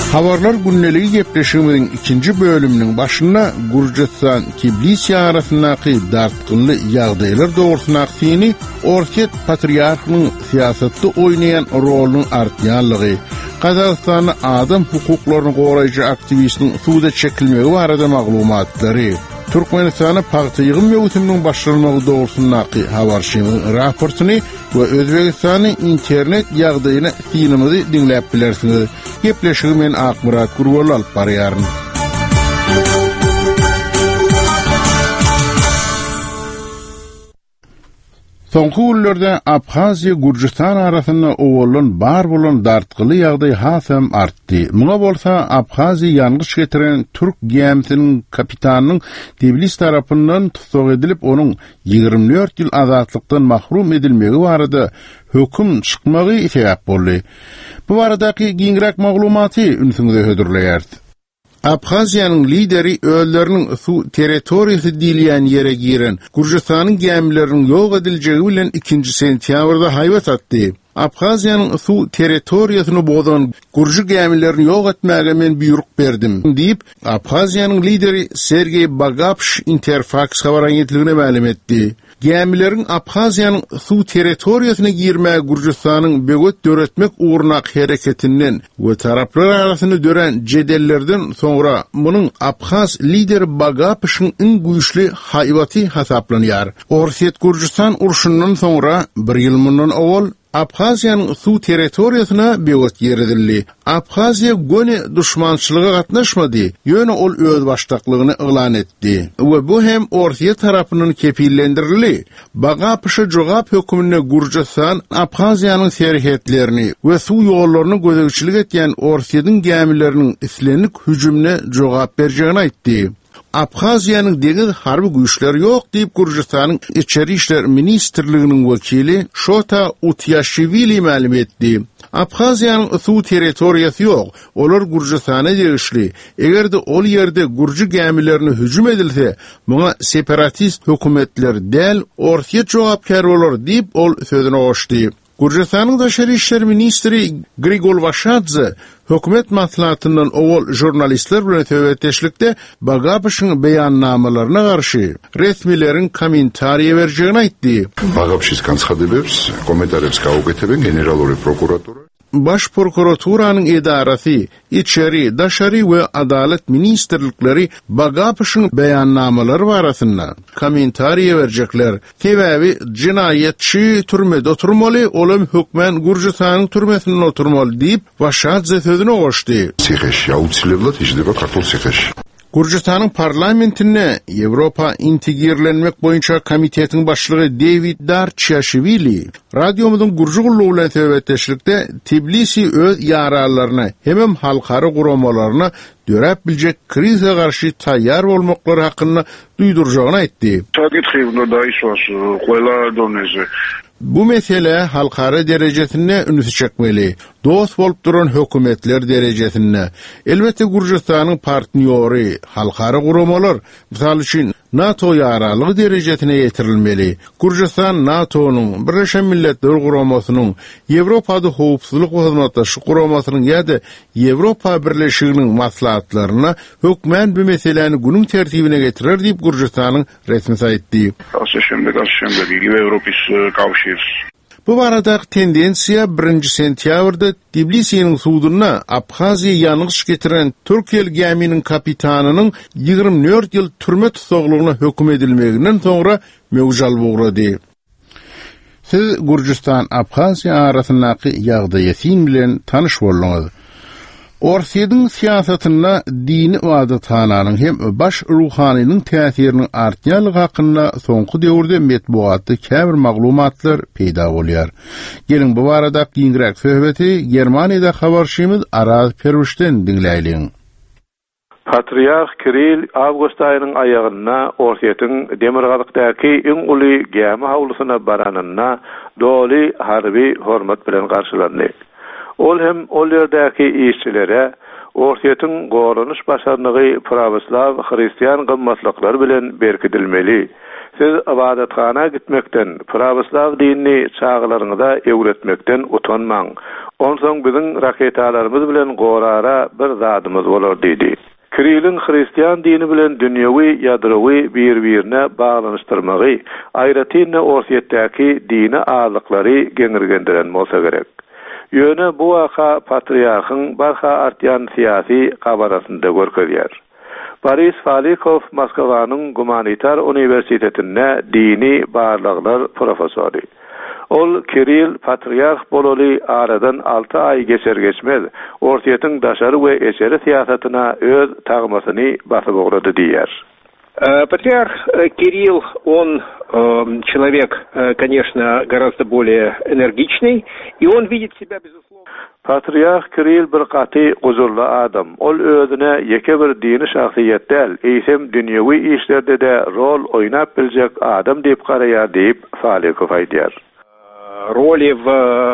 Habarlar günneligi gepleşigimiziň ikinji bölüminiň başynda Gurjistan Tbilisi arasyndaky dartgynly ýagdaýlar dogrusyny Orset patriarhynyň siýasatda oýnaýan rolunyň artýanlygy, Kazakstanyň adam hukuklaryny goraýjy aktivistiniň suda çekilmegi barada maglumatlary, Türkmenistanyň paýta ýygyň mewsüminiň başlanmagy dogrusyny habarşymyň raportyny we Özbegistanyň internet ýagdaýyna synanymy dinläp bilersiňiz. Gepleşigimiň Akmurat Gurwal alyp barýaryn. Soňky günlerde Abhaziýa Gurjistan arasynda owalan bar bolan dartgyly ýagdaý hasam artdy. Muňa bolsa Abhaziýa ýangyş getiren türk gemisiniň kapitanynyň Tbilisi tarapyndan tutuk edilip onuň 24 ýyl azatlykdan mahrum edilmegi barada höküm çykmagy sebäp boldy. Bu baradaky giňrek maglumaty ünsüňizde hödürleýärdi. Abhaziýanyň lideri ölleriniň su territoriýasy diýilýän ýere giren Gurjistanyň gemileriniň ýok ediljegi bilen 2 sentýabrda haýbat atdy. Abhaziýanyň su territoriýasyny bozan Gurji gemilerini ýok etmäge men buyruk berdim diýip Abhaziýanyň lideri Sergey Bagapsh Interfax habar agentligine ma'lum etdi. Gemilerin Abhaziýanyň su territoriýasyna girmäge Gurjistanyň begot döretmek uğruna hereketinden we taraplar arasyny dören jedellerden soňra munyň Abhaz lideri Bagapshyň iň güýçli haýbaty hasaplanýar. Orset Gurjistan urşundan soňra 1 ýyl mundan awal Abhaziýanyň su territoriýasyna begot ýeredildi. Abhaziýa göne düşmançylyga gatnaşmady, ýöne ol öz başlyklygyny elan etdi. We bu hem Orsiýa tarapynyň kepillendirildi. Bagapşy jogap hökümine Gurjistan Abhaziýanyň serhetlerini we su ýollaryny gözegçilik etýän Orsiýanyň gemileriniň islenlik hüjümine jogap berjegini aýtdy. Abhaziýanyň deňiz harby güýçleri ýok diýip Gurjistanyň içeri işler ministrliginiň wekili Shota Utyashvili ma'lum etdi. Abhaziýanyň su territoriýasy ýok, olar Gurjistana degişli. Egerde ol ýerde Gurji gemilerini hüjüm edilse, muňa separatist hökümetler däl Orsiýa jogapkar bolar diýip ol sözüne goşdy. Gurjistanyň daşary işler ministri Grigol Vashadze hökümet maslahatyndan owal jurnalistler bilen töweteşlikde Bagapshyň beýannamalaryna garşy resmilerin kommentariýe berjegini aýtdy. Bagapshys gançadebeps kommentarys gauketeben generalory prokuratura Baş prokuraturaның edarasy, içeri, daşary we adalet ministrlikleri Bagapshyň beýannamalary barasynda kommentariýe berjekler. Sebäbi jinayetçi türmede oturmaly, olam hökmen Gurjistanyň türmesinde oturmaly diýip Vashadze sözüne goşdy. Sihеш ýautsilewlat işdeba kartol sihеш. Gurjistanyň parlamentine Ýewropa integrlenmek boýunça komitetiň başlygy David Darchashvili radiomyzyň Gurji gullugy bilen töweteşlikde Tbilisi öz ýaralaryny hem halkary guramalaryny dörep biljek krize garşy taýýar bolmaklary hakynda duýdurjagyny aýtdy. Bu mesele halkara derejesinde ünüsü çekmeli. Dost bolup duran hökümetler derejesinde. Elbette Gurjistanyň partnýory, halkara guramalar, misal üçin NATO ýaralygy derejesine ýetirilmeli. Gurjistan NATO'nyň, Birleşen Milletler Guramasynyň, Ýewropada howpsuzlyk hyzmatdaşlyk guramasynyň ýa-da Ýewropa Birleşiginiň maslahatlaryna hökmen bu meseleni günüň tertibine getirer diýip Gurjistanyň resmi saýtdy. Bu barada tendensiýa 1 sentýabrda Tbilisiň suwdyna Abhaziýa ýangyş getiren Türkiýe geminiň kapitanynyň 24 ýyl türme tutuklugyna höküm edilmeginden soňra mewjal bugrady. Siz Gurjistan Abhaziýa arasyndaky ýagdaýy bilen tanyş boldyňyz. Orsiýanyň siýasatynda dini adatlanyň hem baş ruhanynyň täsirini artýanlygy hakynda soňky döwürde metbuatda käbir maglumatlar peýda bolýar. Gelin bu barada giňrek söhbeti Germaniýada habarşymyz Araz Perwişden dinläýin. Patriarh Kirill awgust aýynyň aýagyna Orsiýanyň Demirgalykdaky iň uly gemi hawlusyna baranyna doly harby hormat bilen garşylandy. Ol hem ol ýerdäki işçilere Orsiýanyň goranyş başarnygy prawoslaw hristiýan gymmatlyklary bilen berkidilmeli. Siz ibadatkana gitmekden, prawoslaw dinini çağlaryňyza öwretmekden utanmaň. Onsoň biziň raketalarymyz bilen gorara bir zadymyz bolar diýdi. Kirilin Hristiyan dini bilen dünýäwi ýadrowy bir-birine baglanyşdyrmagy, aýratynda orsiýetdäki dini azlyklary geňirgendiren bolsa gerek. Ýöne bu waka patriarhyň barha artýan syýasy gabarasynda görkezýär. Boris Falikov Moskwanyň Gumanitar Uniwersitetinde dini barlyklar professory. Ol Kiril patriarh bolaly aradan 6 ay geçer-geçmez orsiýetin daşary we eşeri syýasatyna öz tagmasyny basyp oglady diýär. Патриарх Кирилл, он человек, конечно, гораздо более энергичный, и он видит себя, безусловно... Patriarh Kirill bir qaty guzurly adam. Ol özüne ýeke bir dini şahsiýet däl, eýsem dünýäwi işlerde de rol oýnap biljek adam diýip garaýar diýip Falikov aýdýar. Роли в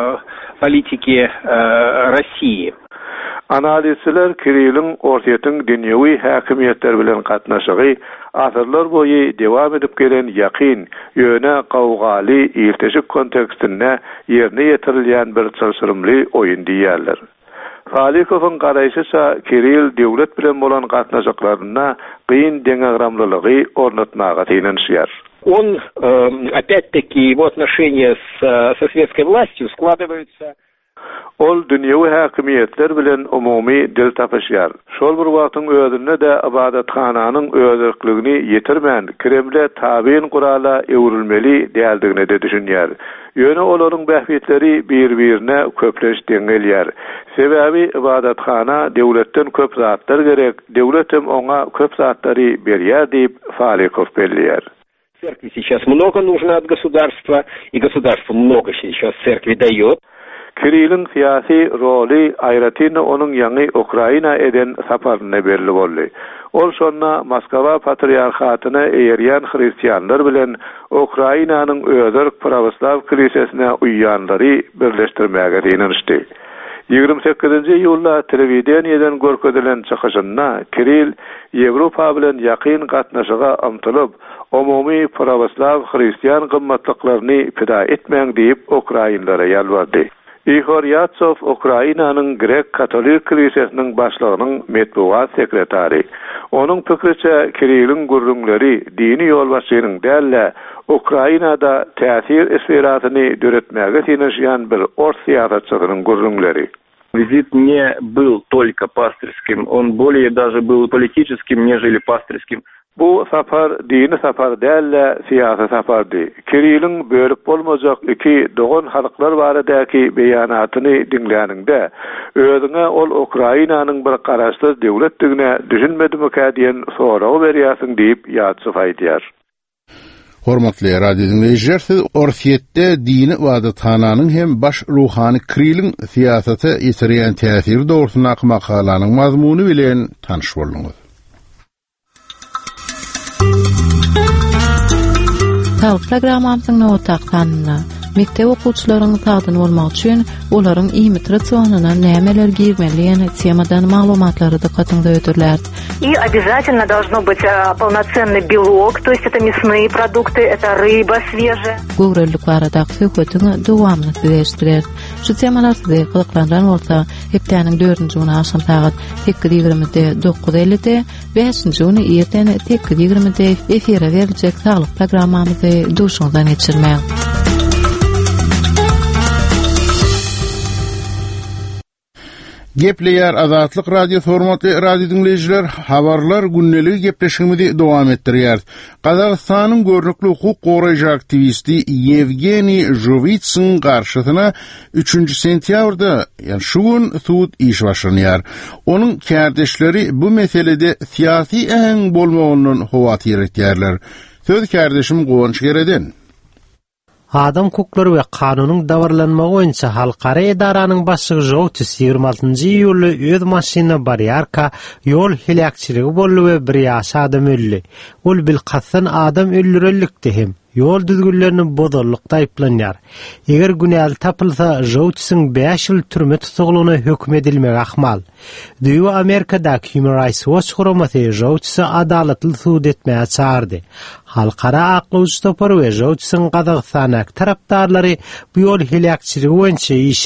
политике России. Analizçiler Kirill'in orsiýetin dünýäwi häkimiýetler bilen gatnaşygy asyrlar boýy dewam edip gelen ýakyn, ýöne gawgaly irteşik kontekstinde ýerine ýetirilýän bir çylşyrymly oýun diýerler. Falikowyň garaýşyça Kirill döwlet bilen bolan gatnaşyklaryna gyn deňagramlylygy ornatmaga teýinýär. Он, опять-таки, его отношения со светской властью складываются... Ol dünýäwi häkimiýetler bilen umumy dil tapyşýar. Şol bir wagtyň özünde de ibadathananyň özerkligini ýetirmän, Kremle tabiin gurala ewrilmeli däldigine de düşünýär. Ýöne olaryň bähbetleri bir-birine köpleş deňelýär. Sebäbi ibadathana döwletden köp zatlar gerek, döwletem oňa köp zatlary berýär diýip Falikov belliýär. Церкви сейчас много нужно от государства, и государство много сейчас церкви дает. Kirill'in siyasi roli aýratynda onuň ýangy Ukraina eden saparyna berilip boldy. Ol şonna Moskwa patriarhatyna eýerýän hristiýanlar bilen Ukrainanyň özerk pravoslav kilisesine uýýanlary birleşdirmäge ýönelişdi. 28-nji ýylda telewiziýadan görkezelen çykyşynda Kirill Ýewropa bilen ýakyn gatnaşyga ymtylyp, umumy pravoslav hristiýan gymmatlyklaryny pida etmäň diýip Ukrainlara ýalvardy. Ihor Yatsov Ukrainanyň Grek Katolik kilisesiniň başlygynyň medeniýet sekretary. Onuň pikirçe Kirill'in gurrunlary dini ýolbaşçynyň dälle Ukrainada täsir esferatyny döretmäge teňişýän bir ors syýasatçynyň gurrunlary. Визит не был только пастырским, он более даже был политическим, нежели пастырским. Bu sapar dini sapar dälle siyasi sapardy. Kirill'in bölüp bolmajak iki dogon halklar baradaky beýanatyny dinläninde özüňe ol Ukrainanyň bir garaşsyz döwletdigine düşünmedimi diýen soragy berýärsiň diýip ýatsy aýdýar. Hormatly radio dinleýijiler, siz orsiýetde dini ibadathananyň hem baş ruhany Kirill'in syýasaty ýetirýän täsiri dogrusyna makalanyň mazmuny bilen tanyş bolduňyz. Programamyzyň nowataqtanyna mektep okuwçylarynyň tagdyny bolmak üçin olaryň iýmit ratsionyna nämeler giýmeli temadan maglumatlary dikkatinde ötürler. И обязательно должно быть полноценный белок, то есть это мясные продукты, это рыба свежая. Gowrullyklary da söhbetini dowamly edýärler. Şu temalar size gyzyklandan bolsa, hepdeniň 4-nji güni aşam saat 8:20-de 9:50-de, 5-nji güni erten 8:20-de efire beriljek saglyk programmamyzy duşuňdan geçirmäň. Gepleýär Azatlyk radio formatly radio dinleýijiler, habarlar günnelik gepleşigimizi dowam etdirýär. Gazagystanyň görnükli hukuk goraýjy aktivisti Yevgeniy Jovitsin garşysyna 3 sentýabrda, ýani şu gün suud iş başlanýar. Onuň kärdeşleri bu meselede syýasy äň bolmagyndan howatyr etýärler. Söz kärdeşim Gowunç Gereden. Adam hukukları ve kanunun davarlanmağı boyunca halkara edaranyň başlygy Jowtis 26-njy ýyly öz maşyna barýarka ýol hilakçyligi boldy we bir ýaşy adam öldü. Ol bilkatsan adam öldürellikdi hem. Yol düzgünlerini bozarlıkta ayıplanýar. Eger günäli tapylsa, Jowtis'in 5 ýyl türme tutuglygyna hökmedilmek ahmal. Düýü Amerikadaky Human Rights Watch guramasy Jowtis'i adalatly suud etmäge çağırdy. Halkara akly topar we Jowtis'in Gazagystanyň tarapdarlary bu ýol hilakçyligi boýunça işleriň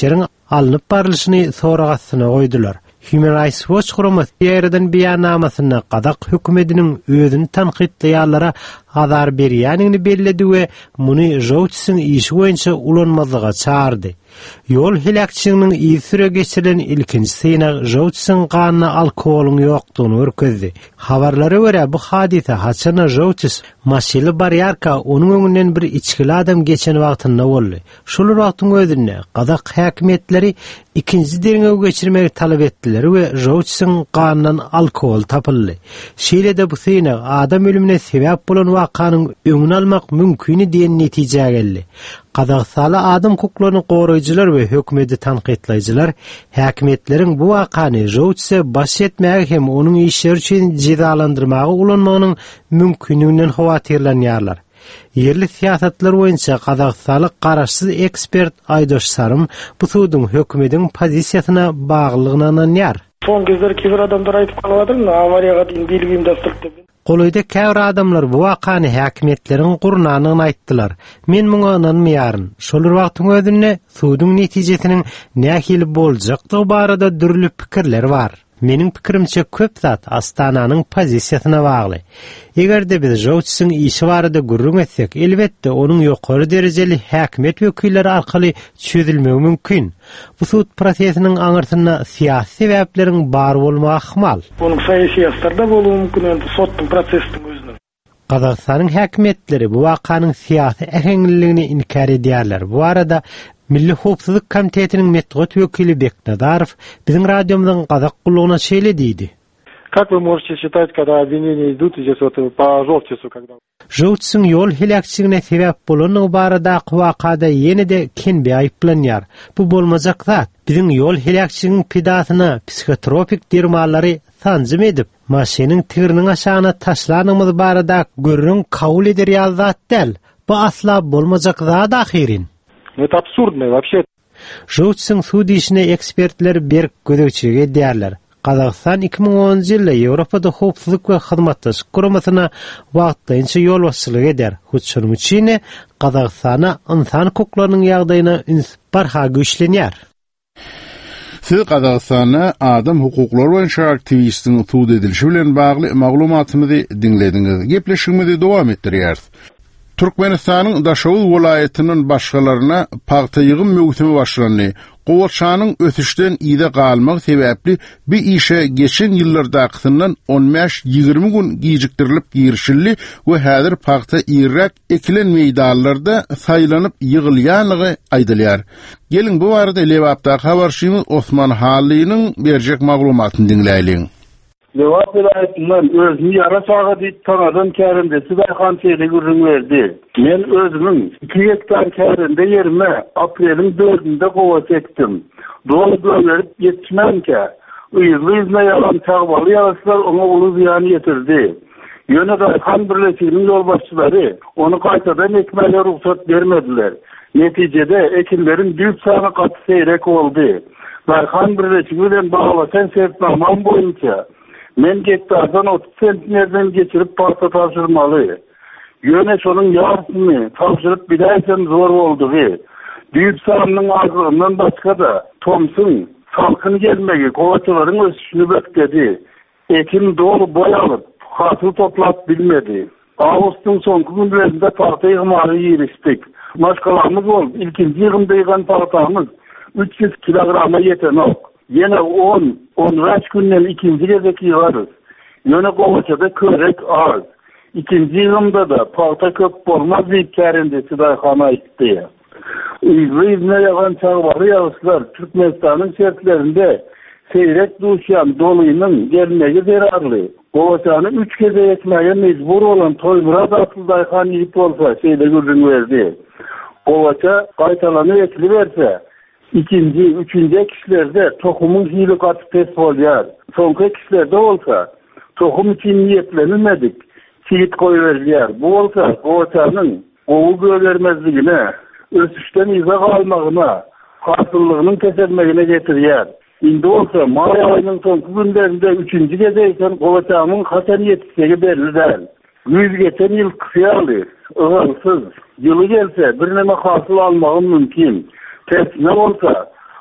alınıp barılışını soragasyna goýdular. Human Rights Watch guramasy ýerden beýannamasyna gadak hökümetiniň özüni tanqidleýärlere azar berýänini belledi we muny jowçsyň işi boýunça ulanmazlyga çağırdy. Ýol hilakçynyň ýsüre geçirilen ilkinji synagy jowçsyň ganyna alkoholuň ýokdugyny görkezdi. Habarlara görä bu hadise haçana jowçsy maşyny baryarka onuň öňünden bir içkili adam geçen wagtynda boldy. Şol wagtyň özünde gadak häkimetleri ikinji derine geçirmek talap etdiler we jowçsyň ganynyň alkohol tapyldy. Şeýle-de bu synagy adam ölümine sebäp bolan wakanyň öňüni almak mümkin diýen netije geldi. Qazaqstanly adam hukuklaryny goraýjylar we hökümeti tanqidleýjiler häkimetleriň bu wakany jowçsy baş etmäge hem onuň işleri üçin cezalandyrmagy ulanmagynyň mümkinliginden howatyrlanýarlar. Yerli siýasatlar boýunça Qazaqstanly garaşsyz ekspert Aydoş Sarym bu suwdyň hökümetiň pozisiýasyna baglygyny ananýar. Son gezler kiber adamlar aýdyp galadyr, awariýaga diň bilgim dastyrdyk. Goloýda käbir adamlar bu wakany häkimetleriň gurnanyny aýtdylar. Men muňa inanmaýaryn. Şol wagtyň özünde suwdyň netijesiniň nähili boljakdygy barada dürli pikirler bar. Meniň pikirimçe köp zat Astananyň pozisiýasyna bagly. Egerde biz jowçsyň işi barada gurrun etsek, elbetde onuň ýokary derejeli häkimet wekilleri arkaly çözülmegi mümkin. Bu suwd prosesiniň aňyrtyna siýasy sebäpleriň bar bolmagy ihmal. Onuň siýasatda bolumy mümkin, sotdyň prosesiň özüne. Qazaqstanyň häkimetleri bu wakanyň siýasy ähengligini inkar edýärler. Bu arada Milli Howpsuzlyk Komitetiniň metgut wekili Beknadarov biziň radiomyzyň Qazaq gullugyna şeýle diýdi. Как вы можете считать, когда обвинения идут здесь вот по жовтису, когда... Jowçsyň ýol hilakçylygyna sebäp bolan barada wakada ýene-de kenbe aýplanýar. Bu bolmajak zat. Biziň ýol hilakçylygyň pidasyna psikotropik dermanlary tanjym edip, maşynyň tigiriniň aşagyna taşlanymyz barada görüň kabul eder zat däl. Bu asla bolmajak zat ahyrin. Это абсурдно вообще. Jowçsyň suwdy işine ekspertler berk gödökçiligi edýärler. Qazaqstan 2010-njy ýylda Ýewropada howpsuzlyk we hyzmatdaşyk guramasyna wagtynça ýol başçylyk eder. Şonuň üçin Qazaqstana insan hukuklarynyň ýagdaýyna barha güýçlenýär. Siz Qazaqstana adam hukuklary boýunça aktivistiň suwd edilişi bilen bagly maglumatymyzy dinlediňiz. Gepleşigimizi dowam etdirýäris. Türkmenistanyň Daşowul welaýatynyň başgalaryna paýta ýygym mögütimi başlandy. Gowçanyň ötüşden ýyda galmak sebäpli bir işe geçen ýyllardakyndan 15-20 gün gijikdirilip girişildi we häzir paýta ýerek ekilen meýdanlarda saýlanyp ýygylýanlygy aýdylýar. Gelin bu barada Lewapda habarçymyz Osman Halynyň berjek maglumatyny dinleýäliň. Lewap vilayetinden özünü yara sağa deyip tanadan kärindesi Bayhan Seyli gürrün verdi. Men özümün 2 hektar kärinde yerime aprelin 4'ünde kova çektim. Doğru gönderip yetişmemke. Izle yalan çağbalı yaraslar ona ulu ziyanı getirdi. Yöne Bayhan Birleşiğinin yol başçıları onu kaytadan ekmeğe ruhsat vermediler. Neticede ekinlerin büyük sağına katı seyrek oldu. Bayhan Birleşiği'den bağlasan sertnaman boyunca men gektardan 30 sentnerden geçirip parta taşırmalı. Yöne şonun yarısını taşırıp bidaysen zor oldu. Büyük sağının ağzından başka da Tomsun salkın gelmegi kovaçıların ösüşünü bekledi. Ekin dolu boyalıp hasıl toplat bilmedi. Ağustos'un son günlerinde parta yığmalı yiyiştik. Maşkalarımız oldu. İlkinci yığımda yığan partamız 300 kilograma yeten ok. Yine 10 günden ikinci gezek yığarız. Yöne kovaçada körek az. İkinci yığımda da parta köp olmaz deyip kärindesi Dayhan'a itti. İzne yağan çağbarı yağışlar Türkmenistan'ın şertlerinde seyrek duşyan doluyunun gelmegi zararlı. Kovaçanı 3 geze etmeye mecbur olan Toymurad asıl Dayhan yiyip olsa şeyde gürrün verdi. Kovaça kaytalanı ekli verse üçüncü ekişlerde tohumun hili katı pes olyar. Sonki ekişlerde olsa tohum için niyetlenilmedik. Çiğit koyuverdiler. Bu olsa kovaçanın oğul gövermezliğine, ösüşten izah almağına, hasıllığının kesilmegine getiriyor. Indi olsa May ayının sonki günlerinde 3. gezeyken kovaçanın hasen yetişsegi belli değil. 100 geçen yıl kısayalı, ığılsız. Yılı gelse bir neme hasıl almağın mümkün. Tersine olsa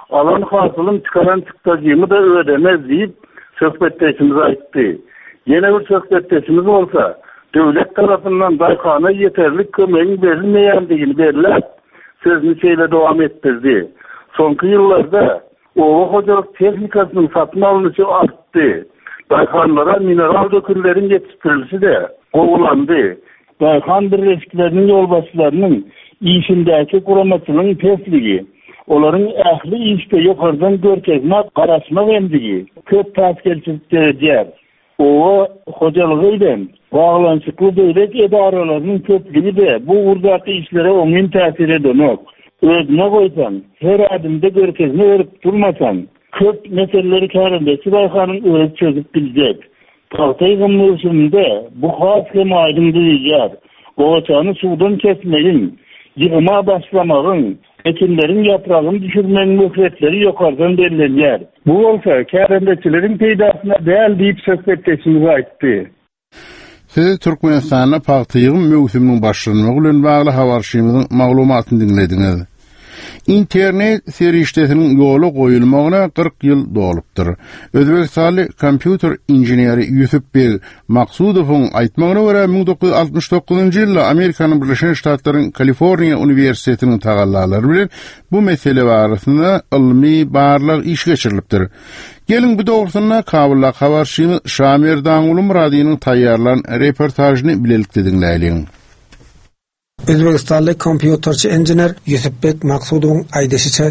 alan hasılın çıkaran çıktacığımı da ödemez deyip söhbetleşimiz aytdı. Yine bir söhbetleşimiz olsa devlet tarafından Daykan'a yeterli kömeğin verilmeyendiğini verirler. Sözünü şeyle devam ettirdi. Sonki yıllarda ova hocalık teknikasının satın alınışı arttı. Daykanlara mineral döküllerin yetiştirilişi de kovulandı. Daykan birleşiklerinin yolbaşlarının işindeki kuramacılığın tesligi, onların ehli işte yukarıdan görkezme, karasma vendigi, köp taskelçilik dereceğer. O hocalığıyla bağlanışıklı devlet idarelerinin köplüğü de bu urdaki işlere onun tesir edemez. Özüne koysan, her adımda görkezme verip durmasan, köp meseleleri karındaki Daykan'ın öğret çözüp bilecek. Tahtay gımlışında bu has hem aydın duyacak. Boğaçanı sudan kesmeyin, yığıma başlamayın, ekinlerin yaprağını düşürmenin müfretleri yukarıdan belirlenir. Bu olsa kârendeçilerin peydasına değer deyip söhbetleşimize aitti. Siz Türkmenistan'a pahtayığın mövsümünün başlanmağı bilen bağlı habarşymyzyň maglumatyny dinlediniz. İnternet serişdetinin yolu koyulmağına 40 yıl dolupdur. Özbekistanlı kompüter injineri Yusupbek Maksudov'un aytmağına göre 1969 yılda Amerikanın Birleşik Ştatlarının Kaliforniya Üniversitesi'nin tagallaları bilen bu mesele barasında ilmi barlıq iş geçirilipdir. Gelin bu doğrusunda Kabullak habarşymyz Şamir Dağulu Muradiýanyň taýýarlanan reportajyny bilelikde dinleýin. Özbekistanly kompýuterçi injener Yusupbek Maksudowyň aýdysyça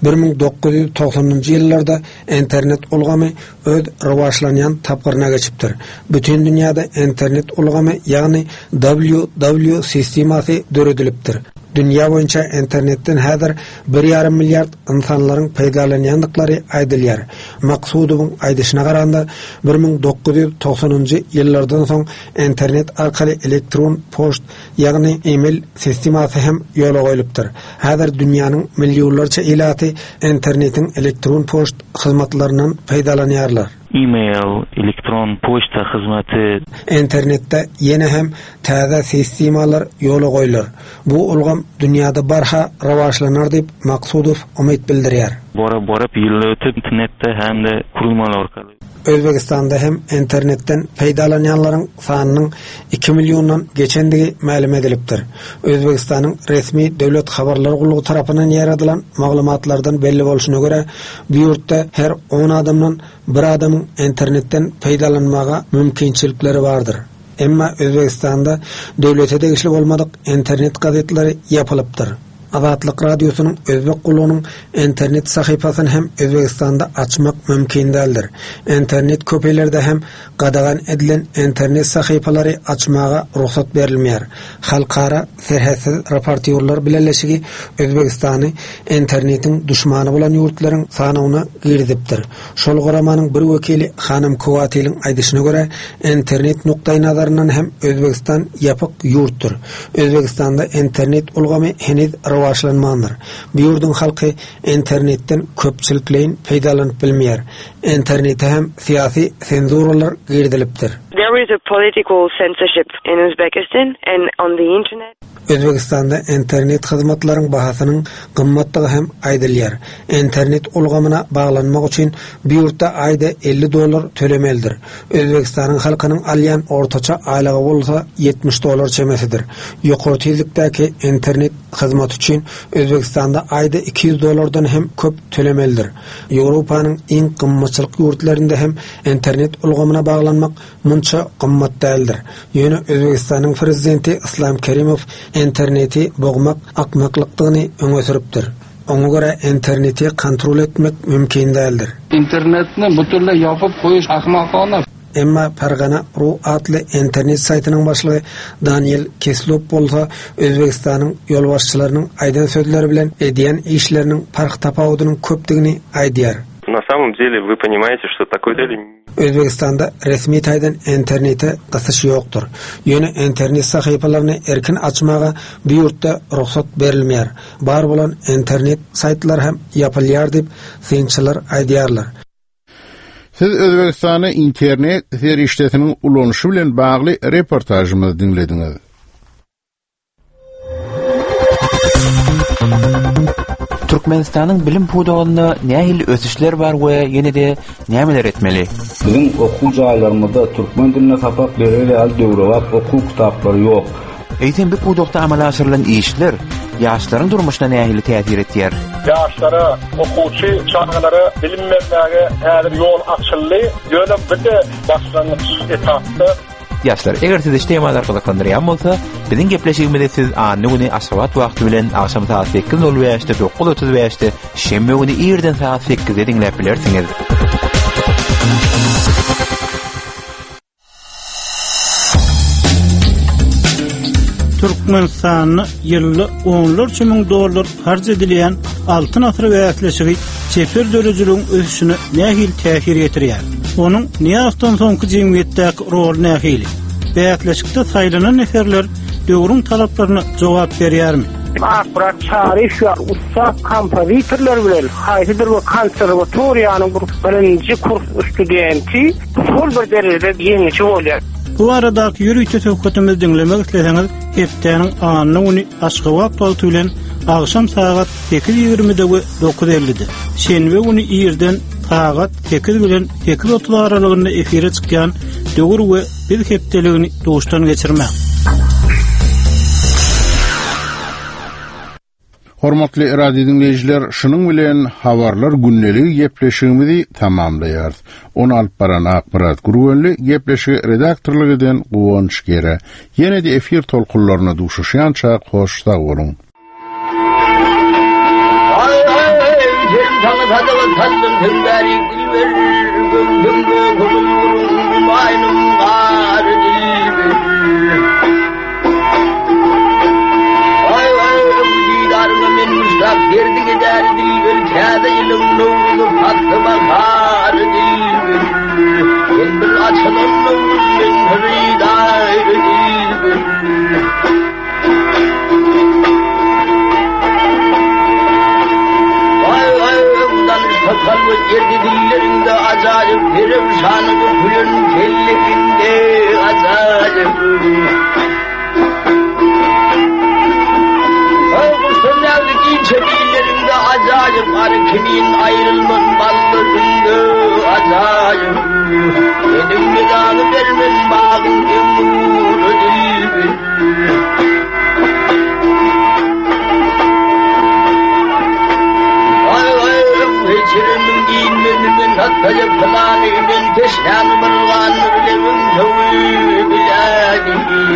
1990-njy ýyllarda internet ulgamy öz rowajlanýan tapgyrna geçipdir. Bütün dünýäde internet ulgamy, ýagny WW sistemasy döredilipdir. Dünýä boýunça internetden häzir 1,5 milliard insanlaryň peýdalanýandyklary aýdylýar. Maksudowyň aýdyşyna garanda 1990-njy ýyllardan soň internet arkaly elektron post, ýagny e-mail sistemasy hem ýola goýulypdyr. Häzir dünýäniň milliýonlarça ilaty internetiň elektron post hyzmatlaryndan peýdalanýarlar. E-mail, elektron poçta hyzmaty. Internetde ýene hem täze sistemalar ýola goýulur. Bu ulgam dünýäde barha rowajlanar diýip Maksudow umyt bildirýär. Borap ýyl ötüp internetde hem de kurulmalar orkaly Özbekistanda hem internetten peýdalanýanlaryň sanynyň 2 milyondan geçendigi ma'lum edilipdir. Özbekistanyň resmi döwlet habarlar gulugy tarapyndan ýaradylan maglumatlardan belli bolşuna göre bu ýurtda her 10 adamdan bir adamyň internetten peýdalanmaga mümkinçilikleri bardyr. Emma Özbekistanda döwlete degişli bolmadyk internet gazetlary ýapylypdyr. Azatlyk radiosynyň özbek gulugynyň internet sahypasyny hem Özbekistanda açmak mümkin däldir. İnternet köpeýlerde hem gadagan edilen internet sahypalary açmaga ruhsat berilmeýär. Halkara serhäsiz raportýorlar bilenleşigi Özbekistany internetiň düşmany bolan ýurtlaryň sanawyna girdipdir. Şol goramanyň bir wekili Hanım Kuwatiliň aýdyşyna göre internet nukdaý nazaryndan hem Özbekistan ýapyk ýurtdur. Özbekistanda internet ulgamy heniz rowajlanmandyr. Bu ýurdun halky internetden köpçilikleýin peýdalanyp bilmeýär. Internete hem syýasy senzuralar girdilipdir. There is a political censorship in Uzbekistan and on the internet. Özbekistanda internet hyzmatlaryň bahasynyň gymmatlygy hem aýdylýar. Internet ulgamyna baglanmak üçin bu ýurtda aýda $50 tölemelidir. Özbekistanyň halkynyň alýan ortaça aýlygy bolsa $70 çemesidir. Ýokary tezlikdäki internet hyzmaty üçin Özbekistanda aýda $200dan hem köp tölemelidir. Ýewropanyň iň gymmatçylyk ýurtlarynda hem internet ulgamyna baglanmak munça gymmat däldir. Ýöne Özbekistanyň prezidenti Islom Kerimow interneti bogmak akmaklykdygyny öňe sürüpdir. Oňa göre interneti kontrol etmek mümkin däldir. İnternetni bütünle ýapyp goýuş ahmakana. Emma Pargana Ru adly internet saytynyň başlygy Daniel Keslop bolsa Özbekistanyň ýolbaşçylarynyň aýdan sözleri bilen edýän işleriniň fark tapawudynyň köpdigini aýdýar. На самом деле вы понимаете, что такой цели Özbekistanda resmi taýdan internete gysyş ýokdur. Ýöne internet sahypalaryny erkin açmaga bu ýurtda ruhsat berilmeýär. Bar bolan internet saytlar hem ýapylýar diýip synçylar aýdýarlar. Siz Özbekistanyň internet serişdetiniň ulanışı bilen bagly reportajymyzy dinlediňiz. Türkmenistanyň bilim pudagyna nähili ösüşler bar we ýene-de nämeler etmeli? Bizim okuw jaýlarymyzda türkmen diline sapak berýär döwrewap okuw kitaplary ýok. Eýtem bu pudakda amala aşyrylan işler ýaşlaryň durmuşyna nähili täsir etýär? Ýaşlara, okuwçy çağlara bilim bermäge häzir ýol açyldy. Ýöne bir de başlanyç etapda Ýaşlar, eger siz ýa-da gyzyklandyrýan bolsa, biziň gepleşigimizde siz anyny aşgabat wagty bilen akşam saat 8:05-de 9:35-de şembe güni ýerden saat 8-de dinläp bilersiňiz. Türkmenistanyň ýylly $10 miň harç edilýän altyn asry wäsleşigi çeper dörejiliginiň ösüşine nähili täsir ýetirýär. Onuň niýasdan soňky jemgyýetdäki rol nähili? Wäsleşikde saýlanan neferler döwrüň talaplaryna jogap berýärmi? Akbarat çarif ýa usta kompozitorlar bilen haýdyr we konserwatoriýanyň birinji kurs studenti şol bir derejede ýeňçi bolýar. Bu aradaky ýürüýte söhbetimizi dinlemek isleseňiz, hepdeniň anyny Aşgabat wagty bilen akşam saat 8:20-de we 9:50-de. Şenbe güni ýerden saat 8 bilen 8:30 aralygynda efire çykýan döwür we bir hepdeligini duşdan geçirmek. Hormatly radio dinleyijiler, şunuň bilen habarlar günneligi gepleşigimizi tamamlaýar. Onu alyp baran akbarat gurgunly gepleşigi redaktorlygydan Gowonç Gere. Ýene-de efir tolkunlaryna duşuşýança hoşda bolun. Gerdi gider dilgül kâde ilin nurlu hattı bakar dilgül Yendir açılan nurlun hürridâir dilgül Vay vay udanışta kalbi gerdi dillerinde acayip perişanı gülün kellerinde acayip Çebillerinde acayip kimin ayrılman ballırında acayip Benim nidamı vermen bağın emur dilbi Ay ay geçirimin giyinmenimin hatta yapılanı ben teşnanı mırlanı bilemin tavı bilani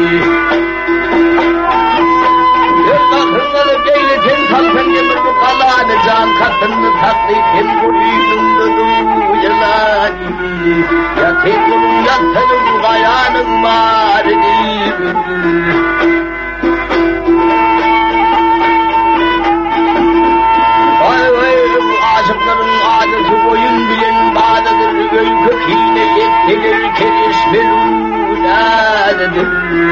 Yakınları beyleten kalpen demir bu kalanı can katını takliten kuruyununda duyulani Ya tekulun yattanın gayanın var dilbi Vay vay bu aşıkların adeti boyun bilen bağdadır göl kökine yettelir kerişmelûnadedir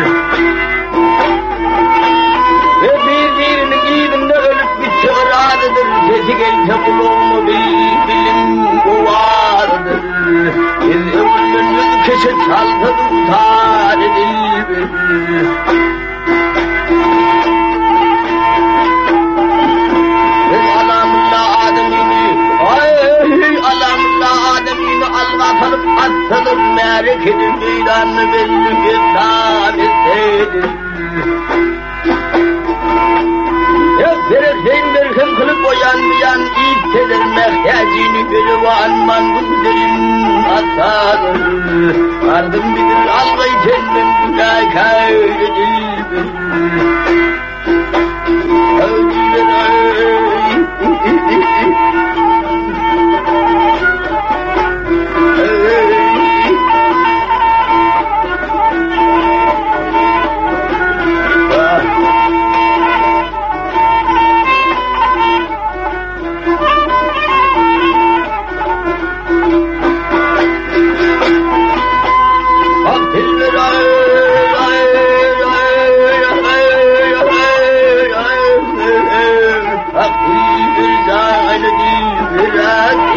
Ve birbirini giydiğinde ölüp bir çığıradıdır Sesi gelse kulağımı bilim kovardır Biz ömrünün keşi çaltadı utar edildir Biz alamullah ademini alamullah ademini algatanıp atsadır Merik edin meydanını belli bir davettedir Versen berhem kılıp oyanmayan ipteler mehtiyacini görüvan mandumdirin asadır Ardım bilir algay kendin günah kâyre dilbir Öldüler Hak dilbir zâle dilbir